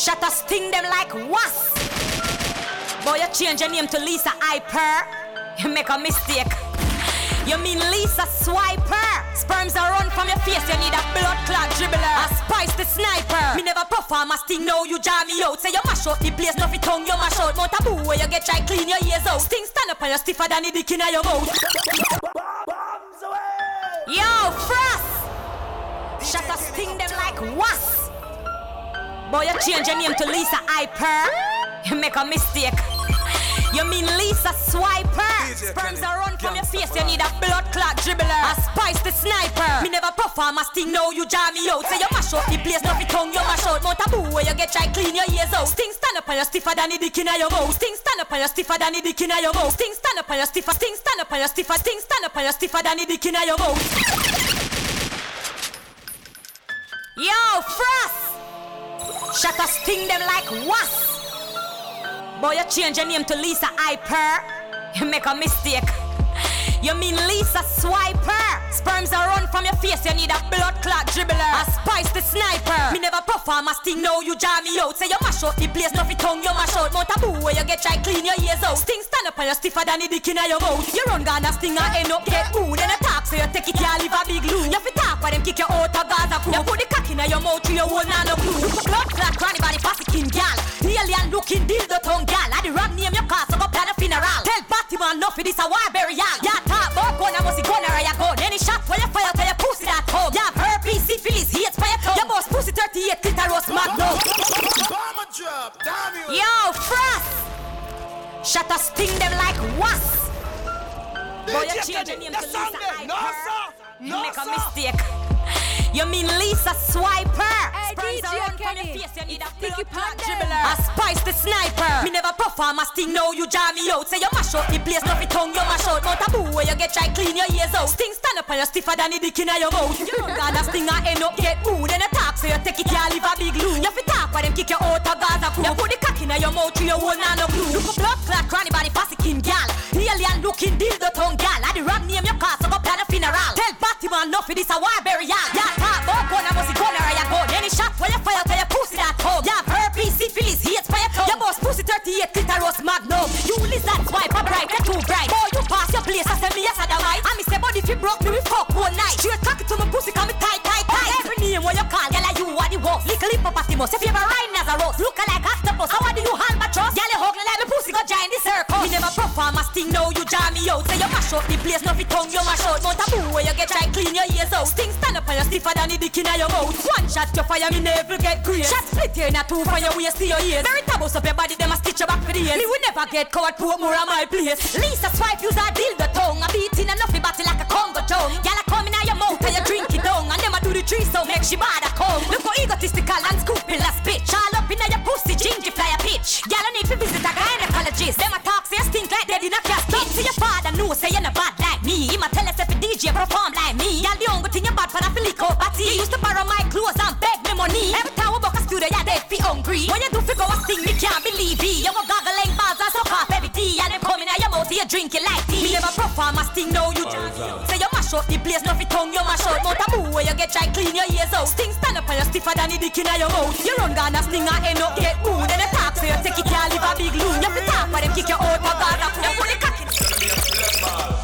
Shut us sting them like wasp. Boy, you change your name to Lisa Hyper. You make a mistake. You mean Lisa Swiper. Sperms are run from your face. You need a blood clot dribbler. A Spice the sniper. Me never perform a sting. Now you jam me out. Say you mash out the place. Nuffy tongue you mash out. Mount a boo where you get try clean your ears out. Sting stand up and you stiffer than the dick in your mouth. Yo, Frost. Shut us sting them like wasp. Boy, you change your name to Lisa Hyper. You make a mistake. You mean Lisa Swiper. Sperms are run from your face. You need a blood clot dribbler. A Spice the sniper. Me never perform a sting. Now you jam me out. Say you mash out the place. Nuffy tongue you mash out. Mount a boo where you get try clean your ears out. Sting stand up and you stiffer than the dick in your mouth. Sting stand up and you stiffer than the dick in your mouth. Sting stand up and you stiffer. Sting stand up and you stiffer. Sting stand up and you stiffer than the dick in your mouth. Yo, Frost. Shut us sting them like wasp. Boy, you change your name to Lisa Hyper. You make a mistake. You mean Lisa Swiper. Sperms are run from your face. You need a blood clot dribbler. A Spice the sniper. Me never perform a sting. Now you jam me out. Say you mash out the place. Nuffy tongue you mash out. Mount a boo where you get try clean your ears out. Sting stand up and you stiffer than the dick in your mouth. You run Ghana sting and end up get good. Then you talk so you take it, you leave a big loon. You fi talk for them kick you out of Gaza crew. You put the cock in your mouth, you won't have no clue. Blood clot granny body passikin gal. Alien looking dildo tongue gal. I the wrong name your car so go plan a funeral. Tell Batman no for this a war burial. Ya talk about gun, I must gun or ya gun. Any shot for your fire to your pussy that home. Ya herpes, syphilis, hate for your tongue. Your boss pussy 38 clitoris magnum. Bomber drop, damn you. Yo, Frost. Shut us sting them like wasp. Boy, you change your name to Lisa Hyper. No, sir. You make a mistake. You mean Lisa Swiper. Sperms are run from your face. You need a blood clot dribbler. A Spice the sniper. Me never perform a sting. Now you jam me out. Say you mash out the place. Nuffy tongue you mash out. Mount a boo where you get try clean your ears out. Sting stand up and you stiffer than the dick in your mouth. You run Ghana sting and end up get good. Then you talk so you take it, you leave a big loon. You fi talk for them kick you out of Gaza crew. You put the cock in your mouth, you won't have no clue. Look a blood clot granny body passikin gal. Alien looking dildo tongue gal. I the wrong name your car so go plan a funeral. Tell Batman no for this a war burial. Ya talk about gun, I must gun or ya gun. Any shot for your fire to your pussy that home. Ya herpes, syphilis, hate for your tongue. Your boss pussy 38 clitoris magnum. You lizard swipe a bright, you're too bright. Boy, you pass your place, I say me yes I the right. I me say body if you broke me we fuck one night. Straight cock it to my pussy, come me tight. Every name what you call, girl you are the worst. Little hippopotamus, if you ever ride as a rose. Look like octopus, how do you hand my trust? Girl you hug like me pussy go giant the circle. Me never perform a sting, now you jam me out. Say you mash out the place, nuffy tongue you mash out. Mount a boo where you get try clean your ears out. Sting stand up and you stiffer than the dick in your mouth. One shot you fire, me never get crazy. Shot split here, not two for your waist to your ears. Very taboo up your body, them a stitch you back for the ears. Me will never get caught, put more on my place. Lisa Swipe use a dildo tongue. A beat in a nuffy body like a Congo tongue. Y'all a come in your mouth and you drink it down. And them a do the tree so make she bad a come. Look how egotistical and scooping last bitch. All up in your pussy, gingy fly a pitch. Y'all a need to visit a gynecologist. Them a talk say you stink like dead in a casket. See your father know say you're not bad like me. He ma tell us if a DJ perform like me. Y'all the only thing you bad for the Philly coat batty. You used to borrow my clothes and beg me money. Every time we book a studio, you're dead fi hungry. When you do fi go a sting, me can't believe it. You go goggling balls and suck off every tea. And them coming out your mouth, you drink it like tea. Me never perform a sting, now you jam. Say you mash up the place, nuffy tongue you mash out. Mount a boo where you get try clean your ears out. Sting stand up and you stiffer than the dick in your mouth. You run Ghana sting and end up get good. Then you talk so you take it, you leave a big loon. You fi talk for them kick you out of Gaza. You put the cock in.